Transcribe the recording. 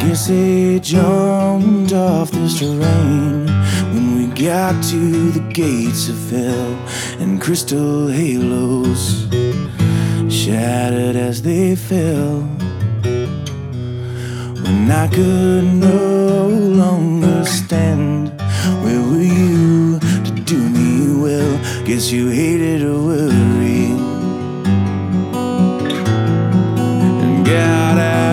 guess they jumped off this terrain when we got to the gates of hell, and crystal halos shattered as they fell. When I could no longer stand, where were you to do me well? Guess you hated a worry